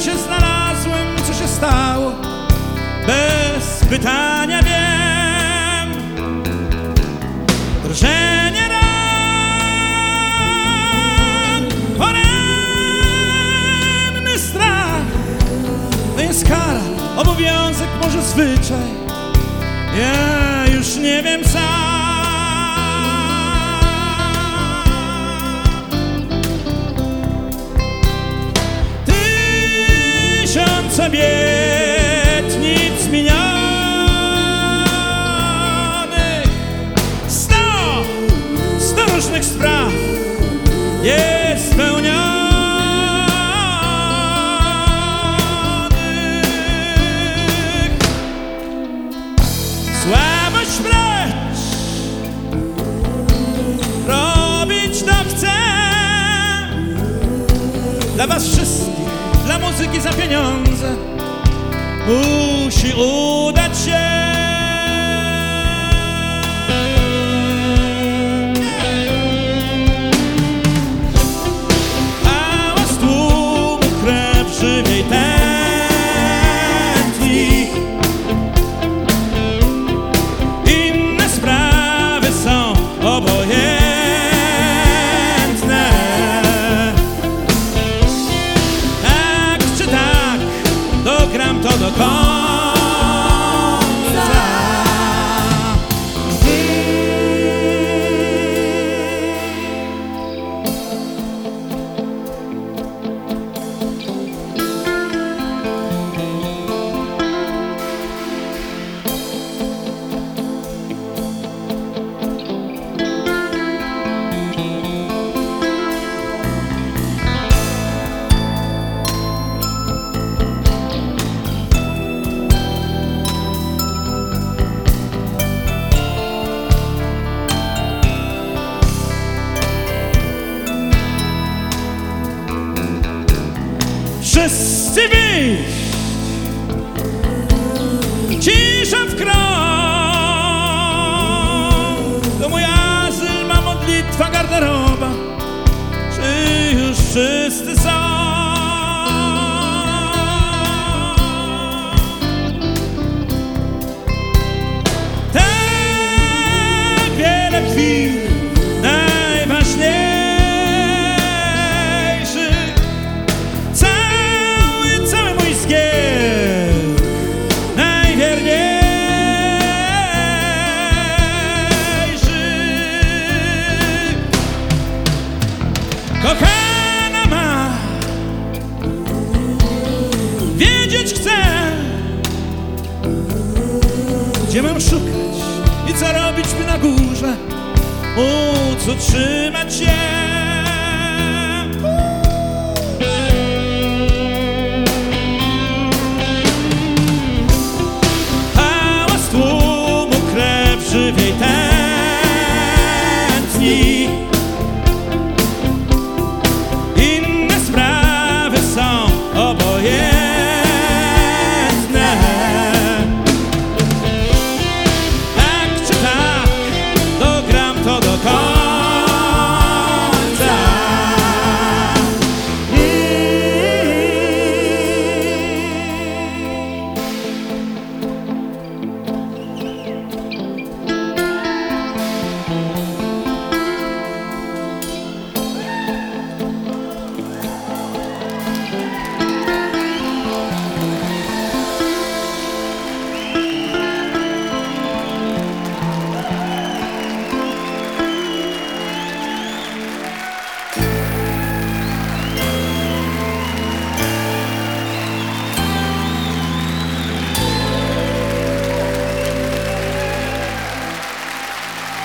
się znalazłem, co się stało. Bez pytania wiem, drżenie ran, poranny strach. To jest kara, obowiązek, może zwyczaj, ja już nie wiem sam. Tysiąc obietnic minionych, 100 różnych spraw jest spełnionych. Słabość precz, robić to chcę dla was wszystkich, dla muzyki za pieniądze. Musi udać się. Hałas tłumu, krew żywiej tętni. Inne sprawy są obojętne. Tak czy tak, dogram to do końca. Wszyscy wyjść, cisza w krąg. To mój azyl, ma modlitwa, garderoba. Czy już wszyscy są? Tak wiele chwil najważniejszych. Kochana ma, wiedzieć chcę, gdzie mam szukać i co robić, by na górze móc utrzymać się.